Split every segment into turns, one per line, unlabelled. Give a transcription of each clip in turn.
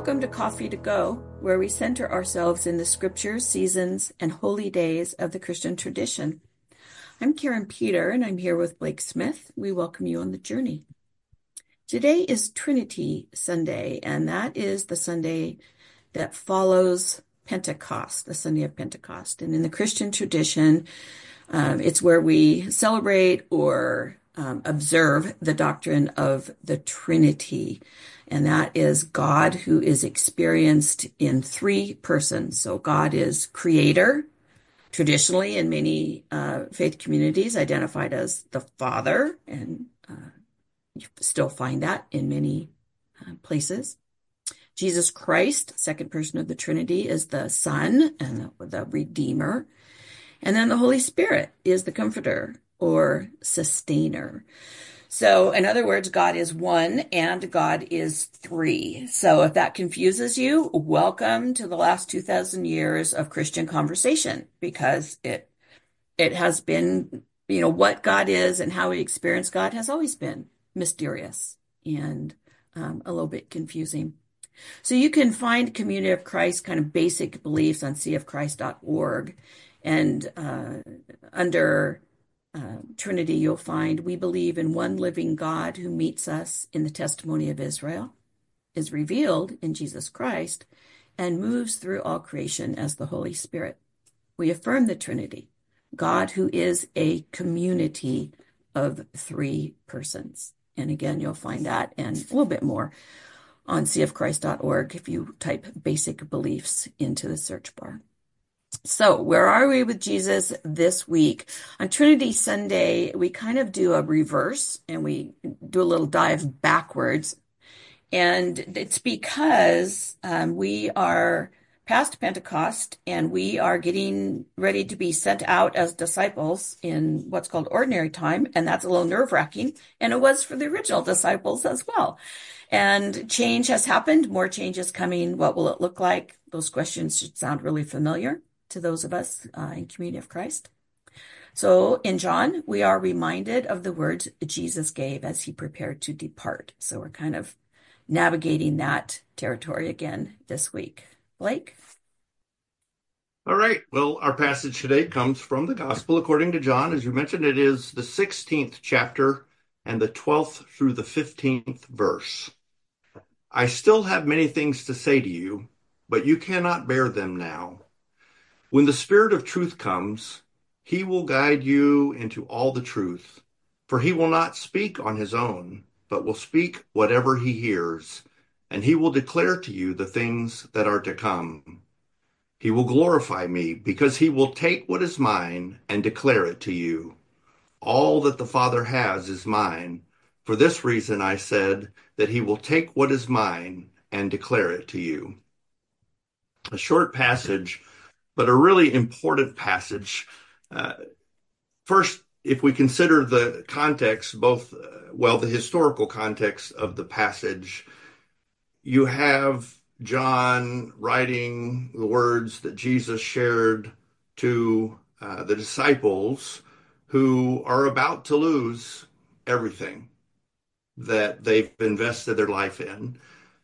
Welcome to Coffee to Go, where we center ourselves in the scriptures, seasons, and holy days of the Christian tradition. I'm Karen Peter, and I'm here with Blake Smith. We welcome you on the journey. Today is Trinity Sunday, and that is the Sunday that follows Pentecost, the Sunday of Pentecost. And in the Christian tradition, it's where we celebrate or observe the doctrine of the Trinity. And that is God who is experienced in three persons. So God is creator, traditionally in many faith communities identified as the Father, and you still find that in many places. Jesus Christ, second person of the Trinity, is the Son and the Redeemer. And then the Holy Spirit is the Comforter or Sustainer. So, in other words, God is one and God is three. So, if that confuses you, welcome to the last 2,000 years of Christian conversation, because it has been, what God is and how we experience God has always been mysterious and a little bit confusing. So, you can find Community of Christ kind of basic beliefs on cofchrist.org, and under Trinity, you'll find we believe in one living God who meets us in the testimony of Israel, is revealed in Jesus Christ, and moves through all creation as the Holy Spirit. We affirm the Trinity, God who is a community of three persons. And again, you'll find that and a little bit more on cofchrist.org if you type basic beliefs into the search bar. So where are we with Jesus this week? On Trinity Sunday, we kind of do a reverse and we do a little dive backwards. And it's because we are past Pentecost and we are getting ready to be sent out as disciples in what's called ordinary time. And that's a little nerve-wracking. And it was for the original disciples as well. And change has happened. More change is coming. What will it look like? Those questions should sound really familiar to those of us in Community of Christ. So in John, we are reminded of the words Jesus gave as he prepared to depart. So we're kind of navigating that territory again this week. Blake?
All right. Well, our passage today comes from the Gospel according to John. As you mentioned, it is the 16th chapter and the 12th through the 15th verse. I still have many things to say to you, but you cannot bear them now. When the Spirit of truth comes, he will guide you into all the truth, for he will not speak on his own, but will speak whatever he hears, and he will declare to you the things that are to come. He will glorify me, because he will take what is mine and declare it to you. All that the Father has is mine. For this reason I said that he will take what is mine and declare it to you. A short passage, but a really important passage. First, if we consider the context, the historical context of the passage, you have John writing the words that Jesus shared to the disciples who are about to lose everything that they've invested their life in.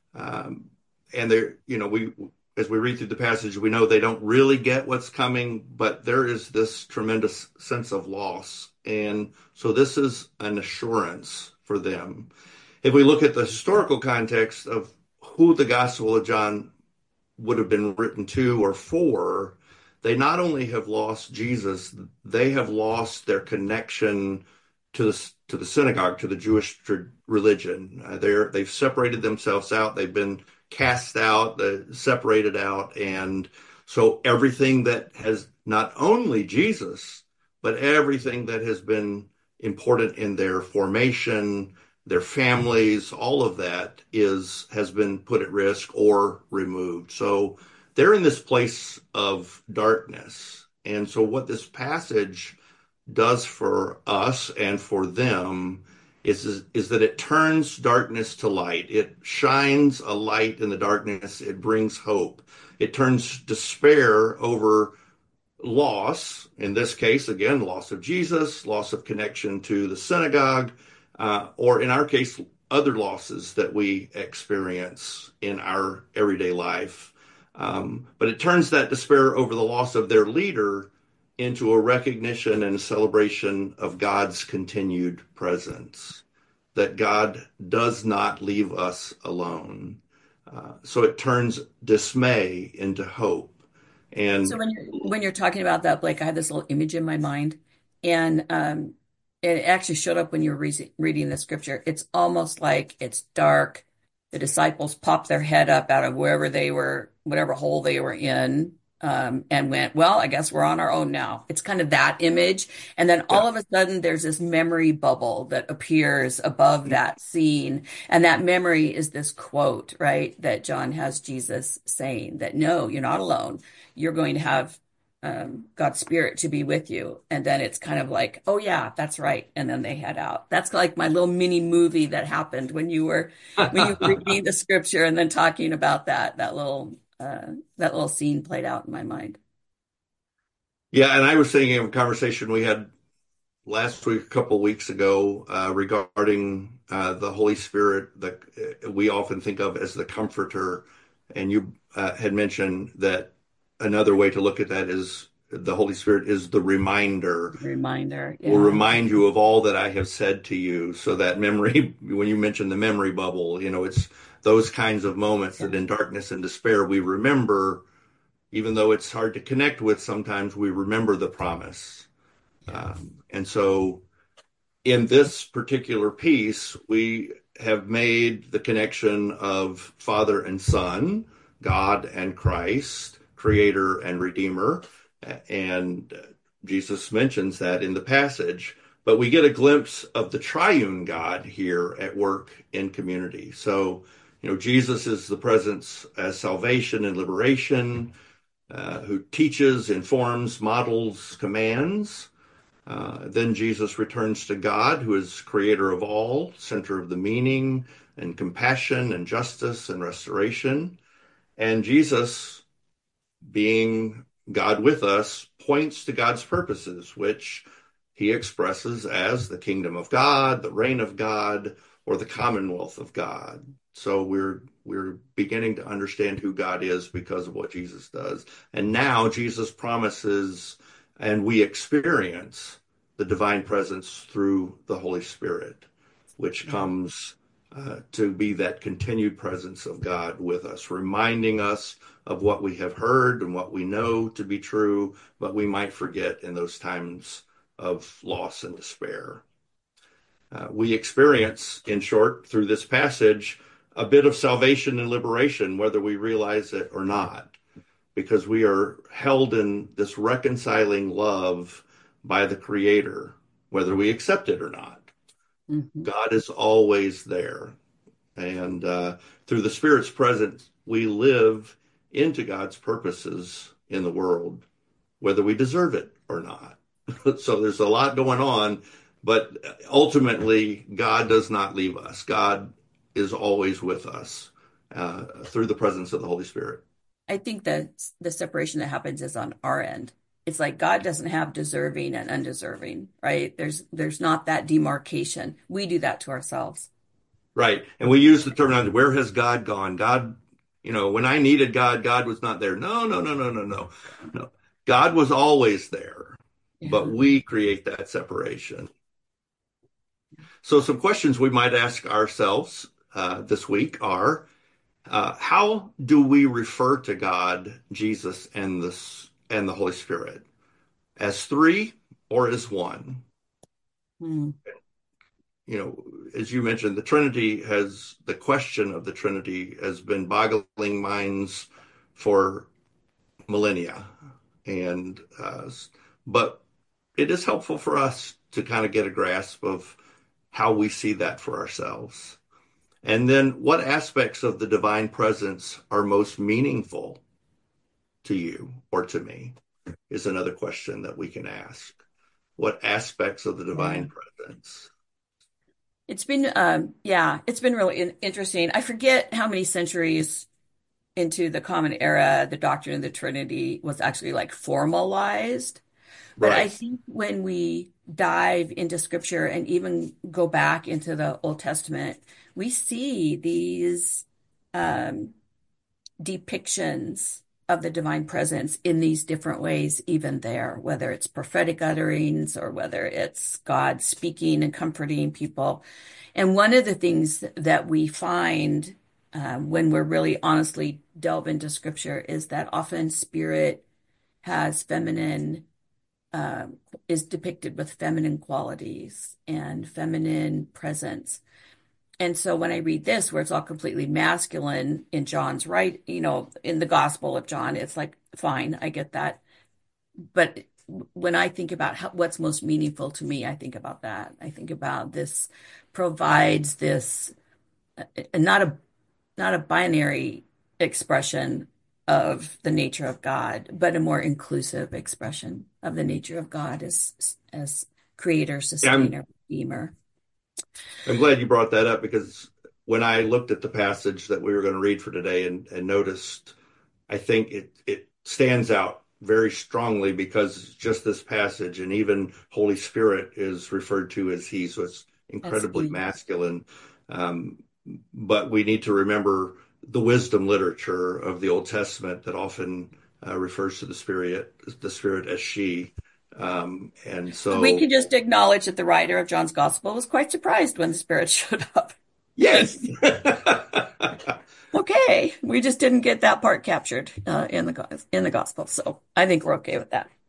And they're, as we read through the passage, we know they don't really get what's coming, but there is this tremendous sense of loss. And so this is an assurance for them. If we look at the historical context of who the Gospel of John would have been written to or for, they not only have lost Jesus, they have lost their connection to the synagogue, to the Jewish religion. They've separated themselves out. They've been cast out, separated out. And so everything that has not only Jesus, but everything that has been important in their formation, their families, all of that has been put at risk or removed. So they're in this place of darkness. And so what this passage does for us and for them is that it turns darkness to light. It shines a light in the darkness. It brings hope. It turns despair over loss, in this case, again, loss of Jesus, loss of connection to the synagogue, or in our case, other losses that we experience in our everyday life. But it turns that despair over the loss of their leader into a recognition and a celebration of God's continued presence, that God does not leave us alone. So it turns dismay into hope.
So
And
when you're talking about that, Blake, I had this little image in my mind, and it actually showed up when you were reading the scripture. It's almost like it's dark. The disciples popped their head up out of wherever they were, whatever hole they were in, and went, "Well, I guess we're on our own now." It's kind of that image, and then
yeah,
all of a sudden, there's this memory bubble that appears above that scene, and that memory is this quote, right, that John has Jesus saying that, "No, you're not alone. You're going to have God's spirit to be with you." And then it's kind of like, oh yeah, that's right. And then they head out. That's like my little mini movie that happened when you were reading the scripture and then talking about that little scene played out in my mind.
yeah. And I was thinking of a conversation we had last week, a couple of weeks ago, regarding the Holy Spirit that we often think of as the Comforter. And you had mentioned that another way to look at that is the Holy Spirit is the reminder,
Reminder.
will
Yeah.
remind you of all that I have said to you. So that memory, when you mentioned the memory bubble, it's those kinds of moments
Yeah.
that in darkness and despair we remember, even though it's hard to connect with, sometimes we remember the promise.
Yeah.
And so in this particular piece, we have made the connection of Father and Son, God and Christ, Creator and Redeemer. And Jesus mentions that in the passage. But we get a glimpse of the triune God here at work in community. So, Jesus is the presence as salvation and liberation, who teaches, informs, models, commands. Then Jesus returns to God, who is creator of all, center of the meaning and compassion and justice and restoration. And Jesus, being God with us, points to God's purposes, which he expresses as the kingdom of God, the reign of God, or the commonwealth of God. So we're beginning to understand who God is because of what Jesus does. And now Jesus promises, and we experience the divine presence through the Holy Spirit, which
Yeah.
comes to be that continued presence of God with us, reminding us of what we have heard and what we know to be true, but we might forget in those times of loss and despair. We experience, in short, through this passage, a bit of salvation and liberation, whether we realize it or not, because we are held in this reconciling love by the Creator, whether we accept it or not.
Hmm.
God is always there. And through the Spirit's presence, we live into God's purposes in the world, whether we deserve it or not. So there's a lot going on, but ultimately, God does not leave us. God is always with us through the presence of the Holy Spirit.
I think that the separation that happens is on our end. It's like God doesn't have deserving and undeserving, right? There's not that demarcation. We do that to ourselves.
Right. And we use the terminology, where has God gone? God, when I needed God, God was not there. No, no, no, no, no, no. No. God was always there, but
Yeah.
we create that separation. So some questions we might ask ourselves this week are, how do we refer to God, Jesus, and the Holy Spirit? As three or as one?
Hmm.
As you mentioned, the question of the Trinity has been boggling minds for millennia. And, but it is helpful for us to kind of get a grasp of how we see that for ourselves. And then what aspects of the divine presence are most meaningful to you or to me is another question that we can ask. What aspects of the
Yeah.
divine presence?
It's been really interesting. I forget how many centuries into the Common Era the doctrine of the Trinity was actually like formalized. But I
Right.
think when we dive into scripture and even go back into the Old Testament, we see these um, depictions of the divine presence in these different ways, even there, whether it's prophetic utterings or whether it's God speaking and comforting people. And one of the things that we find when we're really honestly delve into scripture is that often spirit has feminine, uh, is depicted with feminine qualities and feminine presence. And so when I read this, where it's all completely masculine in John's right, in the Gospel of John, it's like, fine, I get that. But when I think about what's most meaningful to me, I think about that. I think about this provides this, not a binary expression of the nature of God, but a more inclusive expression of the nature of God as creator,
Yeah,
sustainer, redeemer.
I'm glad you brought that up because when I looked at the passage that we were going to read for today and noticed, I think it stands out very strongly because just this passage and even Holy Spirit is referred to as he, so it's
As
incredibly
he.
masculine. Um, but we need to remember the wisdom literature of the Old Testament that often refers to the Spirit as she. And
We
so,
can just acknowledge that the writer of John's Gospel was quite surprised when the Spirit showed up.
yes.
Okay, we just didn't get that part captured in the Gospel, so I think we're okay with that.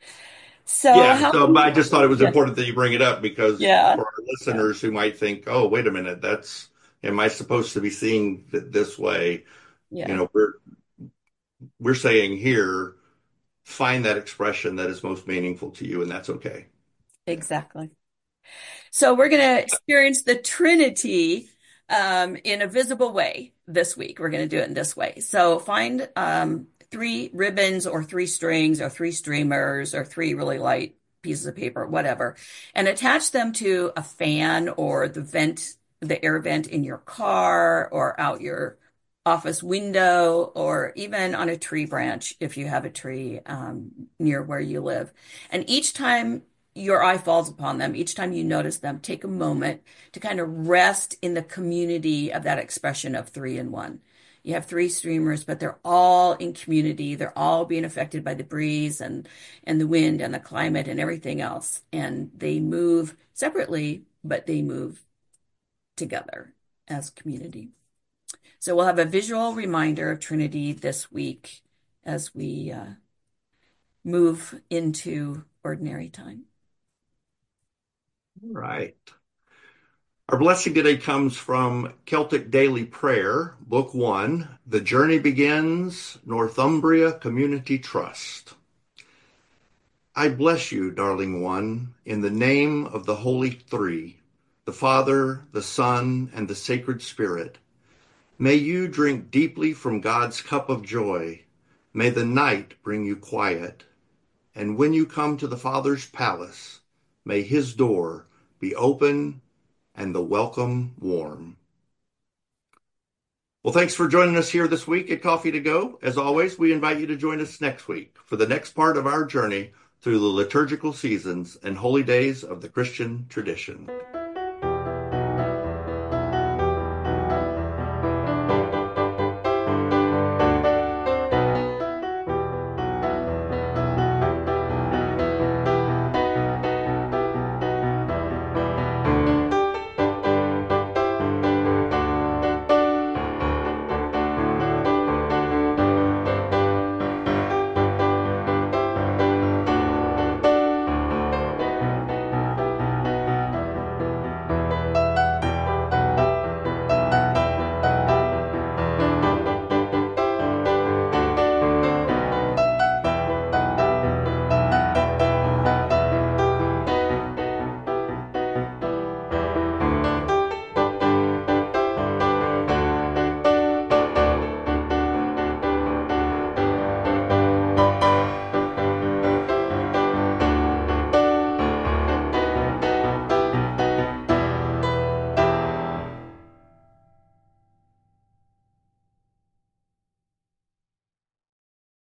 So
Yeah,
how?
so but I just thought it was
Yeah,
important that you bring it up because
yeah,
for our
yeah,
listeners who might think, "Oh, wait a minute, am I supposed to be seeing it this way?" You
yeah,
know, we're saying here, find that expression that is most meaningful to you, and that's okay. Yeah.
exactly. So we're going to experience the Trinity in a visible way this week. We're going to do it in this way. So find three ribbons or three strings or three streamers or three really light pieces of paper, whatever, and attach them to a fan or the air vent in your car or out your office window or even on a tree branch if you have a tree near where you live. And each time your eye falls upon them, each time you notice them, take a moment to kind of rest in the community of that expression of three in one. You have three streamers, but they're all in community. They're all being affected by the breeze and the wind and the climate and everything else. And they move separately, but they move together as community. So we'll have a visual reminder of Trinity this week as we move into ordinary time.
All right. Our blessing today comes from Celtic Daily Prayer, Book 1, The Journey Begins, Northumbria Community Trust. I bless you, darling one, in the name of the Holy Three, the Father, the Son, and the Sacred Spirit. May you drink deeply from God's cup of joy. May the night bring you quiet. And when you come to the Father's palace, may his door be open and the welcome warm. Well, thanks for joining us here this week at Coffee to Go. As always, we invite you to join us next week for the next part of our journey through the liturgical seasons and holy days of the Christian tradition.